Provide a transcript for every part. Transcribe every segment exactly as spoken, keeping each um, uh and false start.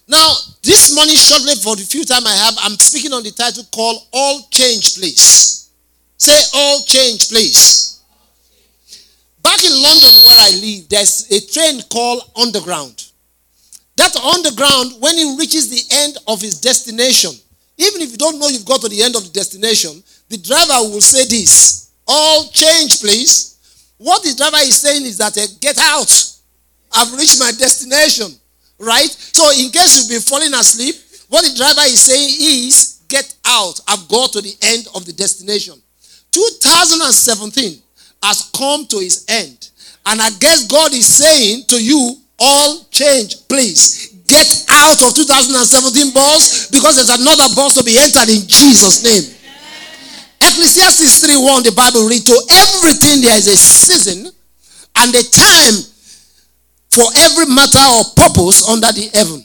Now, this morning, shortly for the few time I have, I'm speaking on the title called All Change Place. Say all change place. Back in London where I live, there's a train called Underground. That Underground, when it reaches the end of its destination, even if you don't know you've got to the end of the destination, the driver will say this, all change please. What the driver is saying is that, uh, get out. I've reached my destination. Right? So in case you've been falling asleep, what the driver is saying is, get out. I've got to the end of the destination. two thousand seventeen has come to its end. And I guess God is saying to you, all change, please. Get out of two thousand seventeen bus, because there's another bus to be entered in Jesus' name. Ecclesiastes three one, the Bible reads, to everything there is a season and a time for every matter or purpose under the heaven.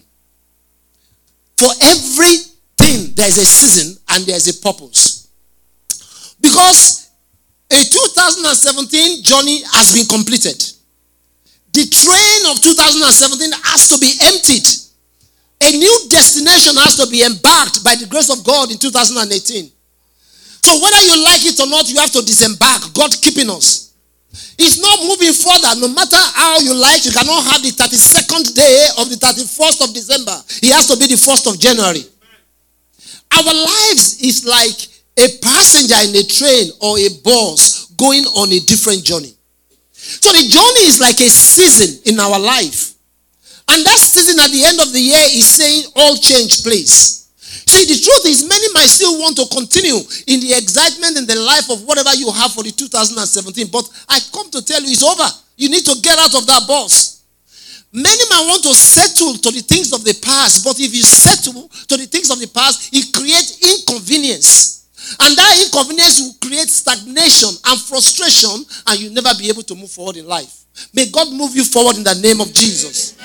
For everything there is a season and there is a purpose. Because a two thousand seventeen journey has been completed. The train of two thousand seventeen has to be emptied. A new destination has to be embarked by the grace of God in two thousand eighteen. So whether you like it or not, you have to disembark. God keeping us. It's not moving further. No matter how you like, you cannot have the thirty-second day of the thirty-first of December. It has to be the first of January. Our lives is like a passenger in a train or a bus going on a different journey. So the journey is like a season in our life. And that season at the end of the year is saying all change place. See, the truth is many might still want to continue in the excitement and the life of whatever you have for the two thousand seventeen. But I come to tell you it's over. You need to get out of that bus. Many might want to settle to the things of the past. But if you settle to the things of the past, it creates inconvenience. And that inconvenience will create stagnation and frustration, and you'll never be able to move forward in life. May God move you forward in the name of Jesus.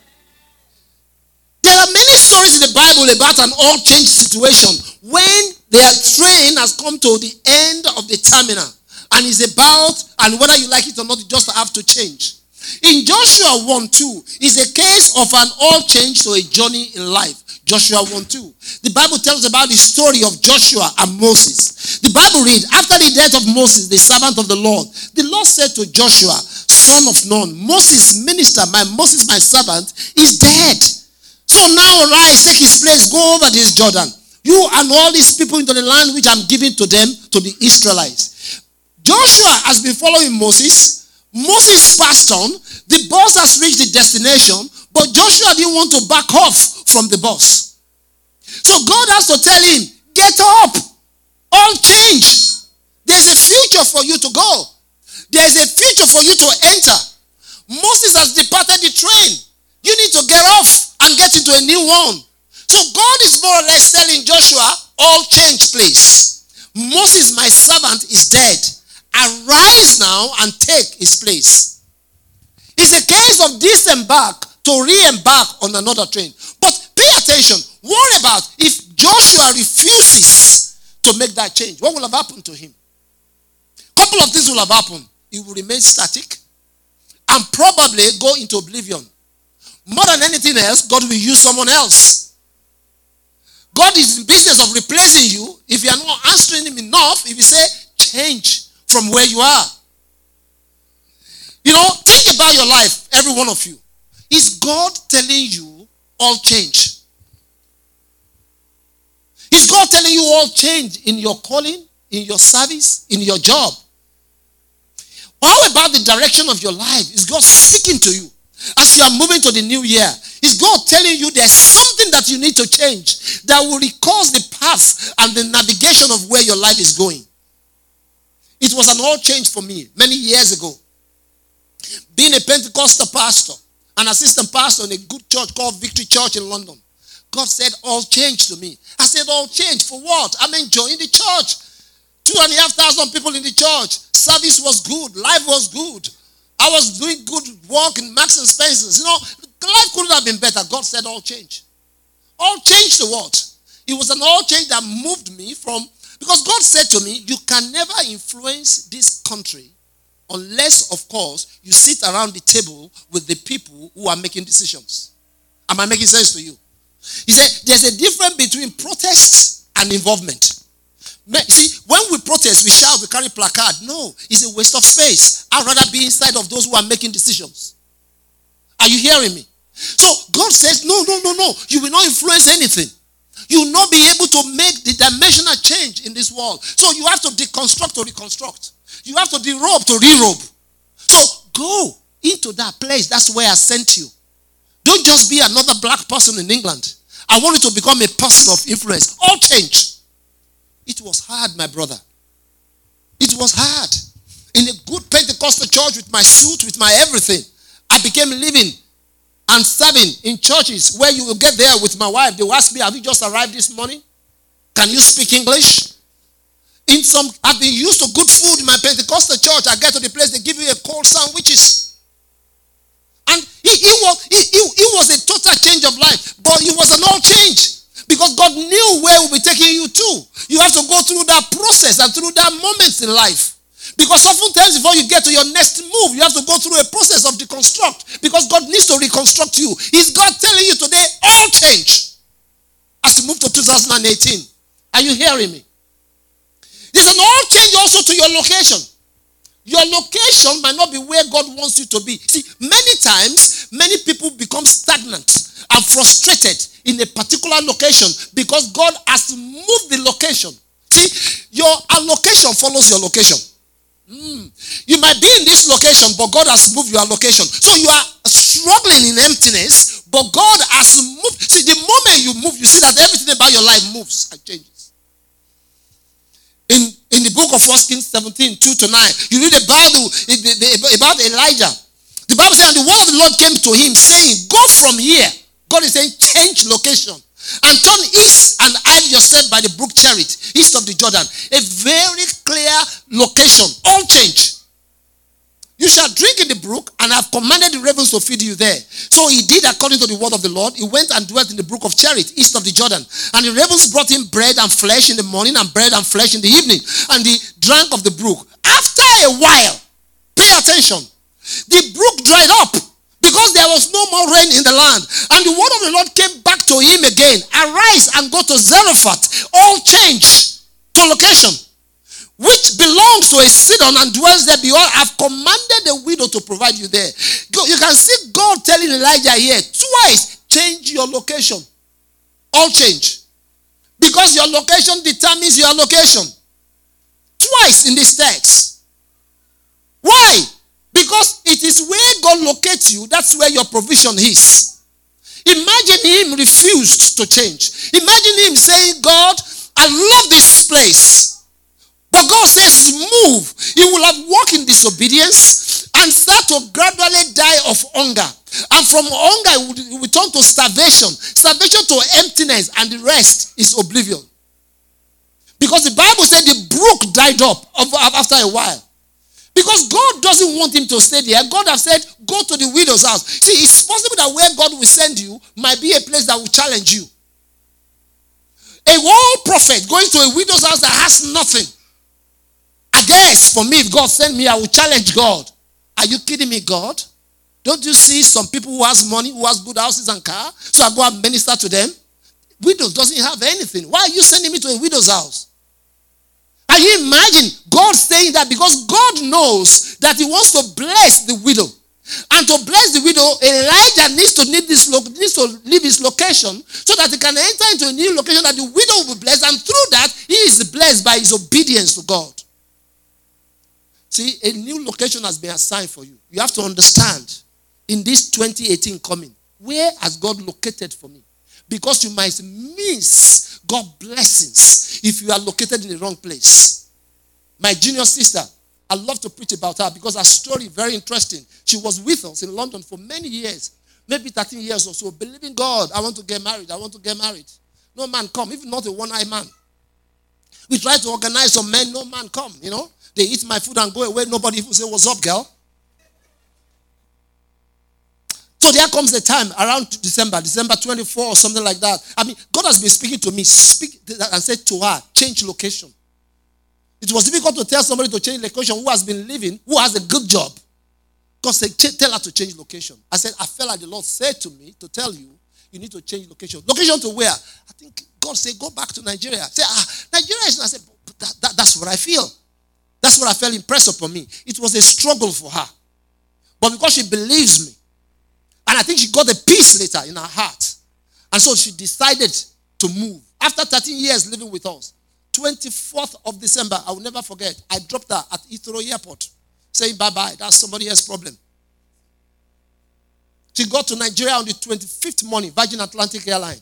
There are many stories in the Bible about an all change situation when their train has come to the end of the terminal and is about, and whether you like it or not, you just have to change. In Joshua one two is a case of an all change to a journey in life. Joshua one two. The Bible tells about the story of Joshua and Moses. The Bible reads, after the death of Moses, the servant of the Lord, the Lord said to Joshua, son of Nun, Moses' minister, my Moses, my servant, is dead. So now arise, take his place, go over this Jordan. You and all these people into the land which I'm giving to them, to the Israelites. Joshua has been following Moses. Moses passed on. The bus has reached the destination, but Joshua didn't want to back off from the bus. So God has to tell him, get up. All change. There's a future for you to go. There's a future for you to enter. Moses has departed the train. You need to get off and get into a new one. So God is more or less telling Joshua, all change place. Moses, my servant, is dead. Arise now and take his place. It's a case of disembark to re-embark on another train. But pay attention. What about if Joshua refuses to make that change? What will have happened to him? A couple of things will have happened. He will remain static and probably go into oblivion. More than anything else, God will use someone else. God is in business of replacing you. If you are not answering him enough, if you say, change from where you are. You know, think about your life, every one of you. Is God telling you all change? Is God telling you all change in your calling, in your service, in your job? How about the direction of your life? Is God speaking to you? As you are moving to the new year, is God telling you there's something that you need to change that will recause the path and the navigation of where your life is going? It was an all change for me many years ago. Being a Pentecostal pastor, an assistant pastor in a good church called Victory Church in London. God said all change to me. I said all change for what? I'm enjoying the church. Two and a half thousand people in the church. Service was good. Life was good. I was doing good work in Marks and Spencer's. You know, life couldn't have been better. God said all change. All change to what? It was an all change that moved me from, because God said to me, you can never influence this country unless, of course, you sit around the table with the people who are making decisions. Am I making sense to you? He said there's a difference between protest and involvement. See, when we protest, we shout, we carry placard. No, it's a waste of space. I'd rather be inside of those who are making decisions. Are you hearing me? So God says, no, no, no, no. You will not influence anything. You will not be able to make the dimensional change in this world. So you have to deconstruct to reconstruct. You have to derobe to rerobe. So go into that place. That's where I sent you. Don't just be another black person in England. I want you to become a person of influence. All change. It was hard, my brother. It was hard. In a good Pentecostal church with my suit, with my everything, I became living and serving in churches where you will get there with my wife. They will ask me, have you just arrived this morning? Can you speak English? In some, I've been used to good food in my Pentecostal church. I get to the place, they give you a cold sandwiches. And it, it, was, it, it, it was a total change of life. But it was an all change. Because God knew where we'll be taking you to. You have to go through that process and through that moments in life. Because oftentimes before you get to your next move, you have to go through a process of deconstruct. Because God needs to reconstruct you. Is God telling you today, all change as you move to two thousand eighteen? Are you hearing me? There's an all change also to your location. Your location might not be where God wants you to be. See, many times, many people become stagnant and frustrated in a particular location because God has moved the location. See, your allocation follows your location. Mm. You might be in this location, but God has moved your allocation. So you are struggling in emptiness, but God has moved. See, the moment you move, you see that everything about your life moves and changes. In, in the book of First Kings seventeen, two to nine, you read about, the, about Elijah. The Bible says, and the word of the Lord came to him, saying, go from here. God is saying, change location. And turn east and hide yourself by the brook Cherith, east of the Jordan. A very clear location. All change. You shall drink in the brook, and I have commanded the ravens to feed you there. So he did according to the word of the Lord. He went and dwelt in the brook of Cherith, east of the Jordan. And the ravens brought him bread and flesh in the morning, and bread and flesh in the evening. And he drank of the brook. After a while, pay attention, the brook dried up, because there was no more rain in the land. And the word of the Lord came back to him again. Arise and go to Zarephath. All change to location, which belongs to a Sidon and dwells there. Behold, I've commanded the widow to provide you there. You can see God telling Elijah here twice, change your location. All change. Because your location determines your location. Twice in this text. Why? Because it is where God locates you, that's where your provision is. Imagine him refused to change. Imagine him saying, God, I love this place. But God says, move. He will have walked in disobedience and start to gradually die of hunger. And from hunger, he will turn to starvation. Starvation to emptiness, and the rest is oblivion. Because the Bible said the brook dried up after a while. Because God doesn't want him to stay there. God has said, go to the widow's house. See, it's possible that where God will send you might be a place that will challenge you. A whole prophet going to a widow's house that has nothing. I guess for me, if God sent me, I will challenge God. Are you kidding me, God? Don't you see some people who has money, who has good houses and car? So I go and minister to them. Widows doesn't have anything. Why are you sending me to a widow's house? Can you imagine God saying that? Because God knows that he wants to bless the widow. And to bless the widow, Elijah needs to leave this lo- needs to leave his location so that he can enter into a new location that the widow will be blessed. And through that, he is blessed by his obedience to God. See, a new location has been assigned for you. You have to understand, in this twenty eighteen coming, where has God located for me? Because you might miss God's blessings if you are located in the wrong place. My junior sister, I love to preach about her because her story is very interesting. She was with us in London for many years, maybe thirteen years or so, believing God, I want to get married, I want to get married. No man come, even not a one-eyed man. We try to organize some men, no man come, you know. They eat my food and go away, nobody even say, what's up, girl? So there comes the time around December, December twenty-fourth or something like that. I mean, God has been speaking to me, speak and said to her, change location. It was difficult to tell somebody to change location who has been living, who has a good job. God said, tell her to change location. I said, I felt like the Lord said to me to tell you, you need to change location. Location to where? I think God said, go back to Nigeria. Say, ah, Nigeria is not. I said, but that, that, that's what I feel. That's what I felt impressed upon me. It was a struggle for her. But because she believes me, and I think she got a peace later in her heart. And so she decided to move. After thirteen years living with us, twenty-fourth of December, I will never forget, I dropped her at Heathrow Airport, saying bye-bye. That's somebody else's problem. She got to Nigeria on the twenty-fifth morning, Virgin Atlantic Airline.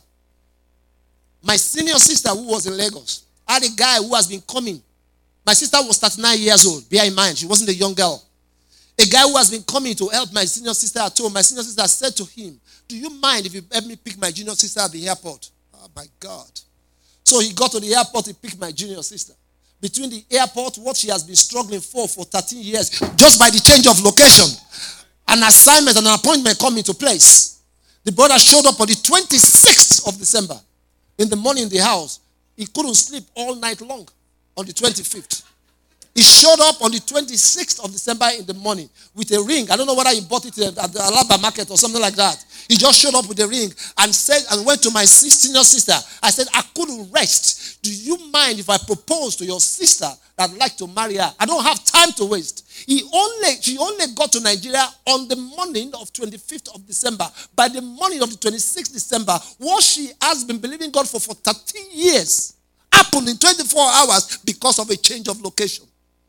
My senior sister, who was in Lagos, had a guy who has been coming. My sister was thirty-nine years old. Bear in mind, she wasn't a young girl. A guy who has been coming to help my senior sister at home. My senior sister said to him, do you mind if you help me pick my junior sister at the airport? Oh, my God. So he got to the airport, he picked my junior sister. Between the airport, what she has been struggling for for thirteen years, just by the change of location, an assignment and an appointment come into place. The brother showed up on the twenty-sixth of December. In the morning in the house, he couldn't sleep all night long on the twenty-fifth. He showed up on the twenty-sixth of December in the morning with a ring. I don't know whether he bought it at the Alaba market or something like that. He just showed up with a ring and said and went to my senior sister. I said, I couldn't rest. Do you mind if I propose to your sister that I'd like to marry her? I don't have time to waste. He only, she only got to Nigeria on the morning of twenty-fifth of December. By the morning of the twenty-sixth of December, what she has been believing God for for thirteen years happened in twenty-four hours because of a change of location.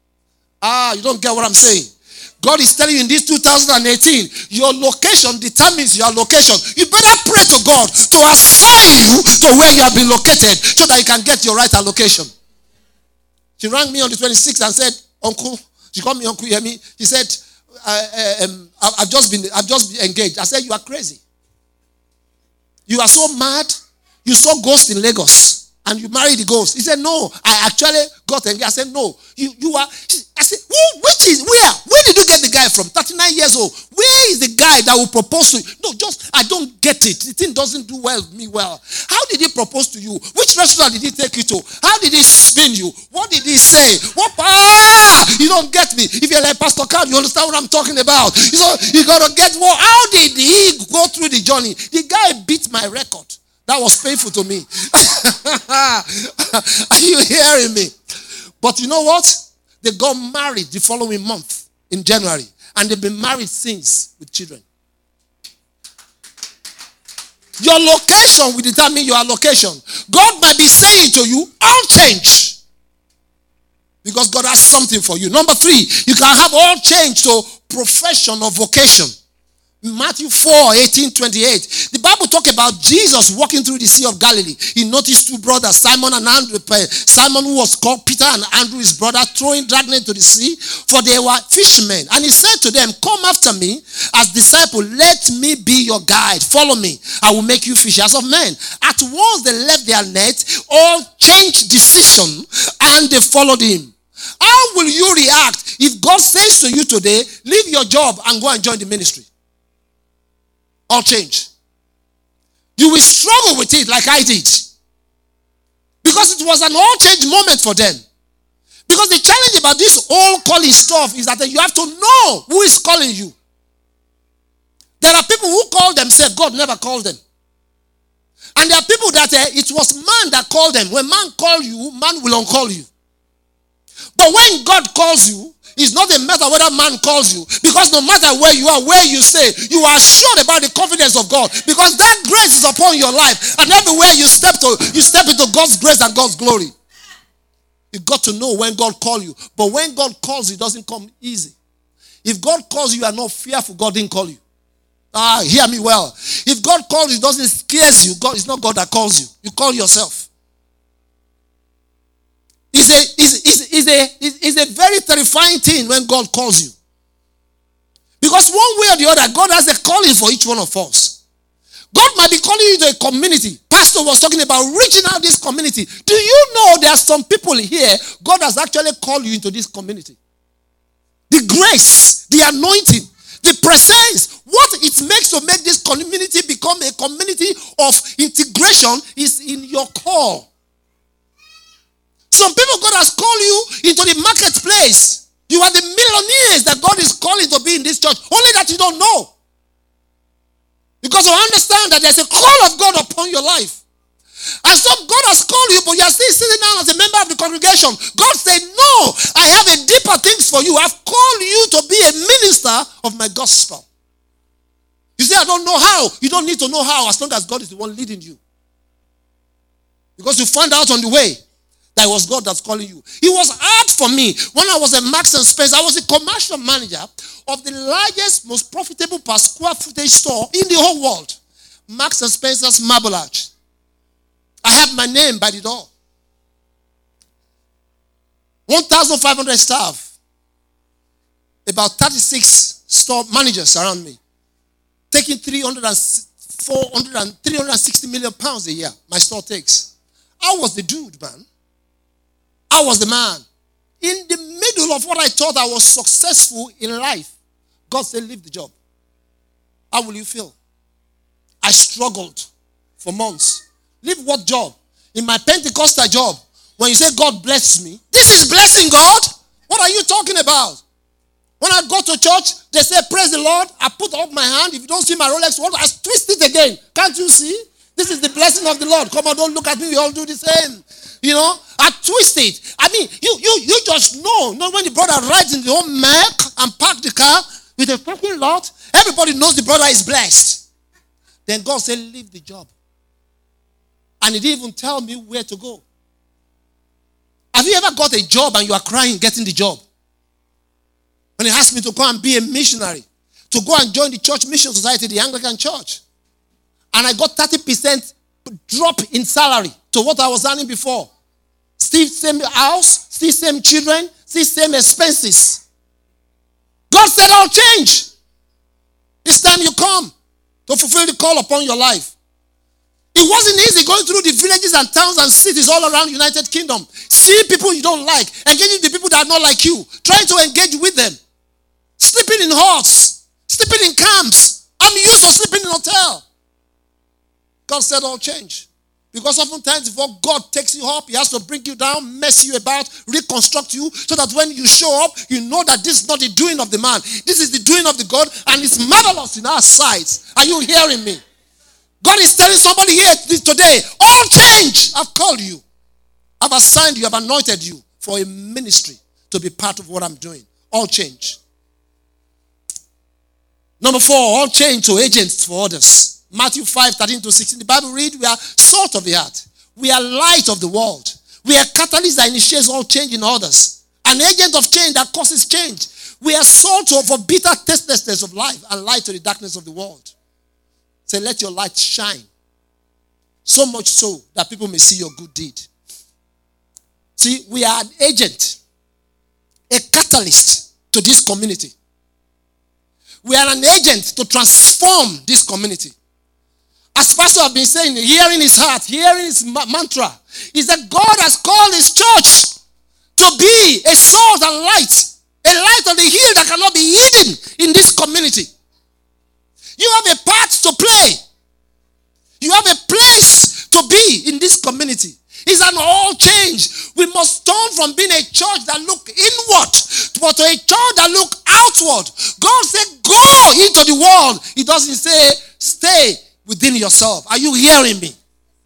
Ah, you don't get what I'm saying. God is telling you in this two thousand eighteen, your location determines your location. You better pray to God to assign you to where you have been located so that you can get your right allocation. She rang me on the twenty-sixth and said, Uncle, she called me Uncle Yemi. She said, uh, um, I've just been, I've just been engaged. I said, you are crazy. You are so mad. You saw ghosts in Lagos. And you married the ghost. He said, no, I actually got engaged. I said, no, you, you are. I said, who, which is, where? Where did you get the guy from? thirty-nine years old. Where is the guy that will propose to you? No, just, I don't get it. The thing doesn't do well me well. How did he propose to you? Which restaurant did he take you to? How did he spin you? What did he say? What? Ah, you don't get me. If you're like Pastor Carl, you understand what I'm talking about. You know, you got to get what? How did he go through the journey? The guy beat my record. That was painful to me. Are you hearing me? But you know what? They got married the following month in January. And they've been married since with children. Your location will determine your allocation. God might be saying to you, all change. Because God has something for you. Number three, you can have all change to profession or vocation. Matthew four, eighteen, twenty-eight. The Bible talk about Jesus walking through the Sea of Galilee. He noticed two brothers, Simon and Andrew. Simon, who was called Peter, and Andrew, his brother, throwing dragnet into the sea, for they were fishermen. And he said to them, come after me as disciples. Let me be your guide. Follow me. I will make you fishers of men. At once they left their net, all changed decision, and they followed him. How will you react if God says to you today, leave your job and go and join the ministry? All change. You will struggle with it like I did. Because it was an all change moment for them. Because the challenge about this all calling stuff is that you have to know who is calling you. There are people who call themselves, God never called them. And there are people that uh, it was man that called them. When man calls you, man will uncall you. But when God calls you, it's not a matter whether man calls you. Because no matter where you are, where you stay, you are assured about the confidence of God. Because that grace is upon your life. And everywhere you step to, you step into God's grace and God's glory. You got to know when God calls you. But when God calls you, it doesn't come easy. If God calls you, you are not fearful, God didn't call you. Ah, hear me well. If God calls you, it doesn't scare you. God, it's not God that calls you. You call yourself. It's a, it's, it's, it's, a, it's a very terrifying thing when God calls you. Because one way or the other, God has a calling for each one of us. God might be calling you to a community. Pastor was talking about reaching out this community. Do you know there are some people here, God has actually called you into this community? The grace, the anointing, the presence, what it makes to make this community become a community of integration is in your call. Some people, God has called you into the marketplace. You are the millionaires that God is calling to be in this church. Only that you don't know. Because you understand that there's a call of God upon your life. And so God has called you, but you are still sitting down as a member of the congregation. God said, no, I have a deeper things for you. I've called you to be a minister of my gospel. You say, I don't know how. You don't need to know how as long as God is the one leading you. Because you find out on the way that it was God that's calling you. It was hard for me when I was at Marks and Spencer. I was a commercial manager of the largest, most profitable per square footage store in the whole world. Marks and Spencer's Marble Arch. I have my name by the door. one thousand five hundred staff. About thirty-six store managers around me. Taking three hundred and four hundred and three hundred sixty million pounds a year. My store takes. I was the dude, man. I was the man. In the middle of what I thought I was successful in life, God said, leave the job. How will you feel? I struggled for months. Leave what job? In my Pentecostal job, when you say God bless me, this is blessing God. What are you talking about? When I go to church, they say, praise the Lord. I put up my hand. If you don't see my Rolex, I twist it again. Can't you see? This is the blessing of the Lord. Come on, don't look at me. We all do the same. You know, I twist it. I mean, you you you just know. Not when the brother rides in the own Mac and park the car with a parking lot, everybody knows the brother is blessed. Then God said, leave the job. And he didn't even tell me where to go. Have you ever got a job and you are crying getting the job? When he asked me to go and be a missionary, to go and join the Church Mission Society, the Anglican Church. And I got thirty percent drop in salary to what I was earning before. Still same house, still same children, still same expenses. God said, I'll change. It's time you come to fulfill the call upon your life. It wasn't easy going through the villages and towns and cities all around the United Kingdom. Seeing people you don't like, engaging the people that are not like you, trying to engage with them. Sleeping in halls, sleeping in camps. I'm used to sleeping in hotel. God said, I'll change. Because oftentimes before God takes you up, he has to bring you down, mess you about, reconstruct you, so that when you show up, you know that this is not the doing of the man. This is the doing of the God, and it's marvelous in our sight. Are you hearing me? God is telling somebody here today, all change. I've called you. I've assigned you, I've anointed you for a ministry to be part of what I'm doing. All change. Number four, all change to agents for others. Matthew five, thirteen to sixteen. The Bible reads, we are salt of the earth. We are light of the world. We are catalyst that initiates all change in others. An agent of change that causes change. We are salt for bitter tastelessness of life and light to the darkness of the world. Say, let your light shine. So much so that people may see your good deed. See, we are an agent, a catalyst to this community. We are an agent to transform this community. As Pastor have been saying, hearing his heart, hearing his mantra, is that God has called his church to be a salt and light, a light on the hill that cannot be hidden in this community. You have a part to play. You have a place to be in this community. It's an all change. We must turn from being a church that look inward but to a church that look outward. God said, go into the world. He doesn't say, stay within yourself. Are you hearing me?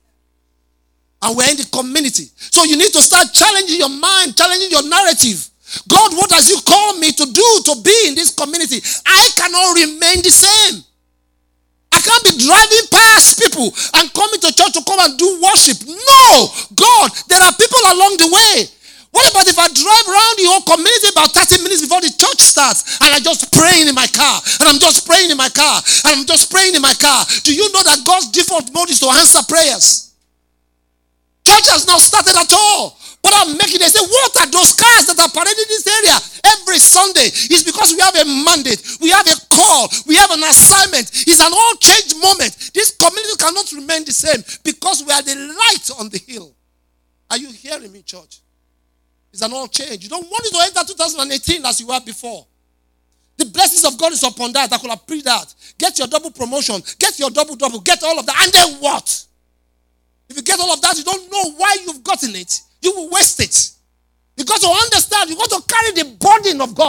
And we're in the community. So you need to start challenging your mind, challenging your narrative. God, what has you called me to do, to be in this community? I cannot remain the same. I can't be driving past people and coming to church to come and do worship. No! God, there are people along the way. What about if I drive around the whole community about thirty minutes before the church starts and I just praying in my car and I'm just praying in my car and I'm just praying in my car? Do you know that God's default mode is to answer prayers? Church has not started at all. But I'm making, they say, what are those cars that are parading this area every Sunday? It's because we have a mandate. We have a call. We have an assignment. It's an all change moment. This community cannot remain the same because we are the light on the hill. Are you hearing me, church? It's an all change. You don't want it to enter two thousand eighteen as you were before. The blessings of God is upon that. I could have prayed that. Get your double promotion. Get your double double. Get all of that. And then what? If you get all of that, you don't know why you've gotten it. You will waste it. You got to understand. You got to carry the burden of God.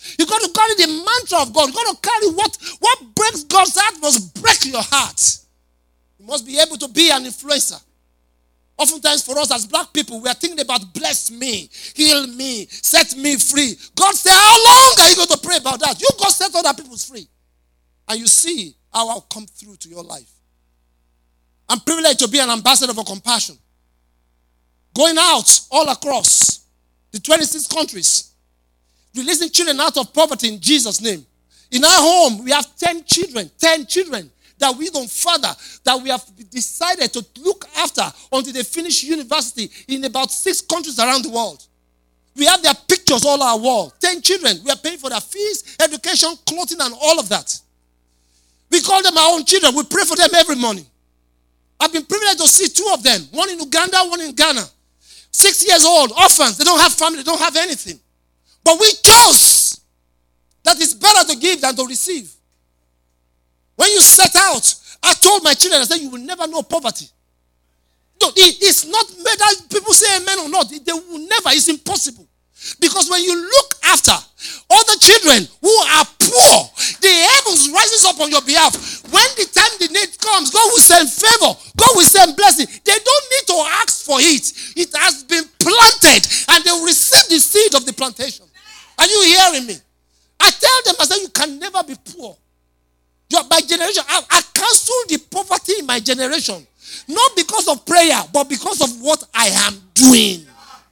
You got to carry the mantra of God. You got to carry what, what breaks God's heart must break your heart. You must be able to be an influencer. Oftentimes for us as black people, we are thinking about bless me, heal me, set me free. God said, how long are you going to pray about that? You go set other people free. And you see how I'll come through to your life. I'm privileged to be an ambassador for compassion. Going out all across the twenty-six countries, releasing children out of poverty in Jesus' name. In our home, we have ten children, ten children that we don't father, that we have decided to look after until they finish university in about six countries around the world. We have their pictures all our wall. Ten children. We are paying for their fees, education, clothing, and all of that. We call them our own children. We pray for them every morning. I've been privileged to see two of them. One in Uganda, one in Ghana. Six years old, orphans. They don't have family. They don't have anything. But we chose that it's better to give than to receive. When you set out, I told my children, I said, you will never know poverty. No, it, it's not whether people say amen or not. They will never. It's impossible. Because when you look after other children who are poor, the heavens rises up on your behalf. When the time the need comes, God will send favor. God will send blessing. They don't need to ask for it. It has been planted and they will receive the seed of the plantation. Are you hearing me? I tell them, I say, you can never be poor. You are by generation. I, I cancel the poverty in my generation. Not because of prayer, but because of what I am doing.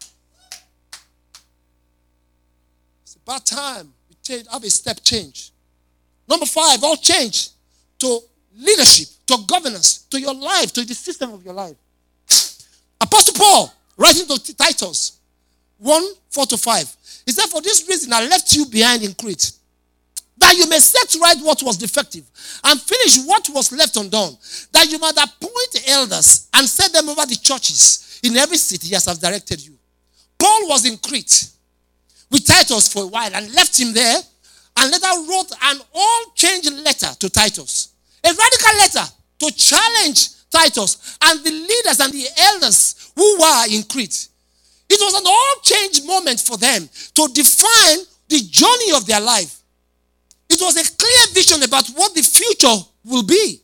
It's about time we change, have a step change. Number five, all change to leadership, to governance, to your life, to the system of your life. Apostle Paul, writing to Titus one, four to five. He said, for this reason I left you behind in Crete, that you may set right what was defective and finish what was left undone, that you might appoint elders and set them over the churches in every city as I've directed you. Paul was in Crete with Titus for a while and left him there, and later wrote an all-change letter to Titus. A radical letter to challenge Titus and the leaders and the elders who were in Crete. It was an all-change moment for them to define the journey of their life. It was a clear vision about what the future will be.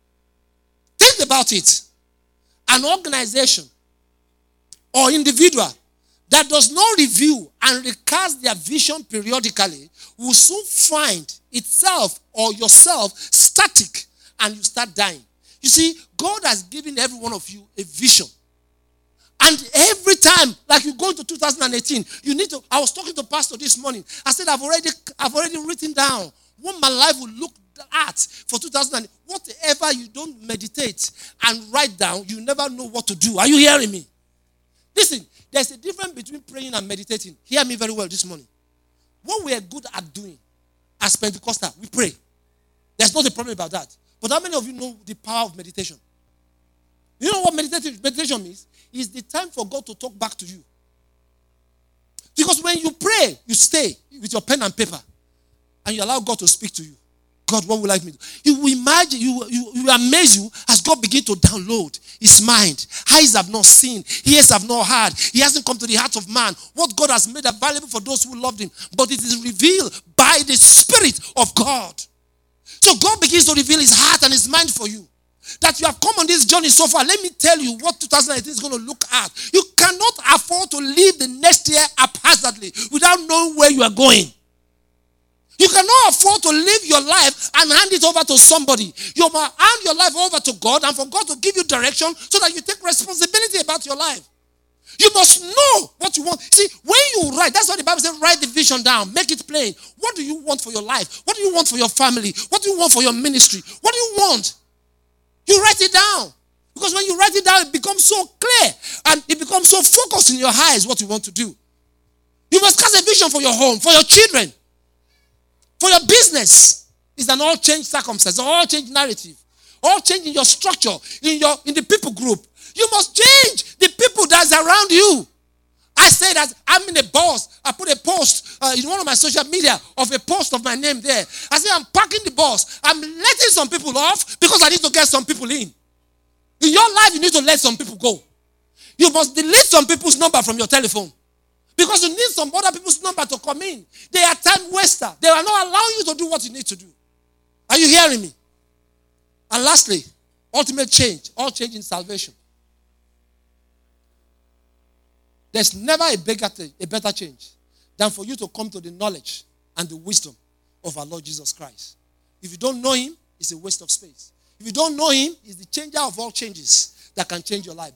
Think about it. An organization or individual that does not review and recast their vision periodically will soon find itself or yourself static and you start dying. You see, God has given every one of you a vision. And every time, like you go into two thousand eighteen, you need to, I was talking to Pastor this morning. I said, I've already, I've already written down what my life will look at for two thousand. Whatever you don't meditate and write down, you never know what to do. Are you hearing me? Listen, there's a difference between praying and meditating. Hear me very well this morning. What we are good at doing as Pentecostal, we pray. There's not a problem about that. But how many of you know the power of meditation? You know what meditation, meditation means? It's the time for God to talk back to you. Because when you pray, you stay with your pen and paper and you allow God to speak to you. God, what will I do? You will imagine, you, you, you amaze you as God begins to download his mind. Eyes have not seen, ears have not heard. He hasn't come to the heart of man. What God has made available for those who loved him. But it is revealed by the Spirit of God. So God begins to reveal his heart and his mind for you. That you have come on this journey so far. Let me tell you what two thousand eighteen is going to look at. You cannot afford to live the next year haphazardly without knowing where you are going. You cannot afford to live your life and hand it over to somebody. You must hand your life over to God and for God to give you direction so that you take responsibility about your life. You must know what you want. See, when you write, that's what the Bible says, write the vision down. Make it plain. What do you want for your life? What do you want for your family? What do you want for your ministry? What do you want? You write it down. Because when you write it down, it becomes so clear and it becomes so focused in your eyes what you want to do. You must cast a vision for your home, for your children, for your business. It's an all-change circumstance, an all-change narrative, all change in your structure, in your in the people group. You must change the people that's around you. I say that I'm in a bus. I put a post uh, in one of my social media of a post of my name there. I say I'm parking the bus. I'm letting some people off because I need to get some people in. In your life, you need to let some people go. You must delete some people's number from your telephone. Because you need some other people's number to come in. They are time waster. They are not allowing you to do what you need to do. Are you hearing me? And lastly, ultimate change. All change in salvation. There's never a bigger, a better change than for you to come to the knowledge and the wisdom of our Lord Jesus Christ. If you don't know him, it's a waste of space. If you don't know him, he's the changer of all changes that can change your life.